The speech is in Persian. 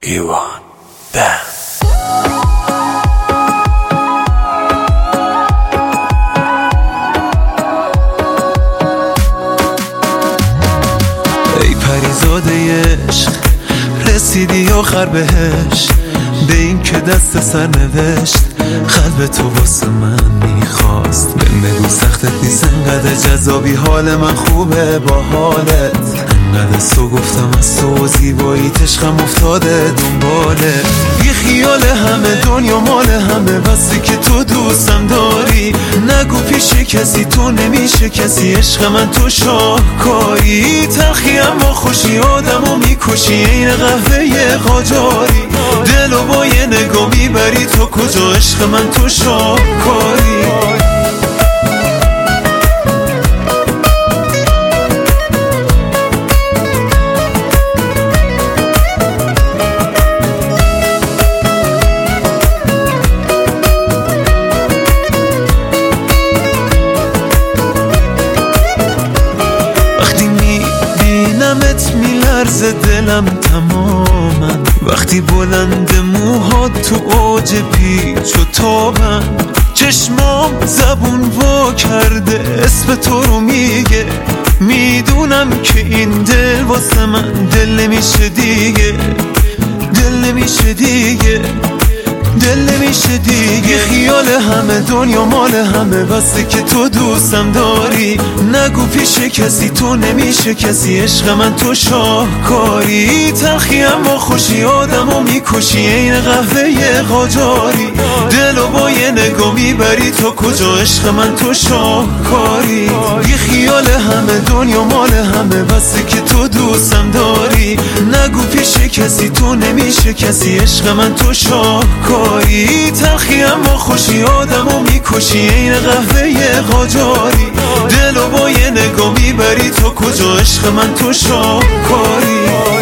ایوان بند. ای پریزاده عشق رسیدی آخر بهش، به این که دست سر نوشت قلب تو واسه من میخواست. بگو سختت نیست انقدر جذابی، حال من خوبه با حالت، انقدر سو گفتم از تو زیباییت عشقم افتاده دنباله. بی خیال همه دنیا مال همه، بسی که تو دوستم داری، نگو پیش کسی تو نمیشه کسی، عشق من تو شاهکاری. تلخی اما خوشی آدمو میکشی، این قهوه قاجاری، دلو با یه نگاه میبری تو کجا، عشق من تو شاهکاری. وقتی میبینمت میلرزه دلم تماما، وقتی بلند موهات تو اوج پیچ و تابم، چشمام زبون وا کرده اسم تو رو میگه، میدونم که این دل واسه من دل نمیشه دیگه، دل نمیشه دیگه، دل نمیشه دیگه. خیال همه دنیا مال همه، بسه که تو دوستم داری، نگو پیش کسی تو نمیشه کسی، عشق من تو شاهکاری. تلخی اما خوشی آدمو میکشی، این قهوه قاجاری، دلو با یه نگاه میبری تو کجا، عشق من تو شاهکاری. بی خیال همه دنیا مال همه، بسه که تو دوستم داری، نگو پیش کسی تو نمیشه کسی، عشق من تو شاهکاری. تلخی اما خوشی آدمو میکشی، این قهوه قاجاری، دلو با یه نگاه میبری تو کجا، عشق من تو شاهکاری.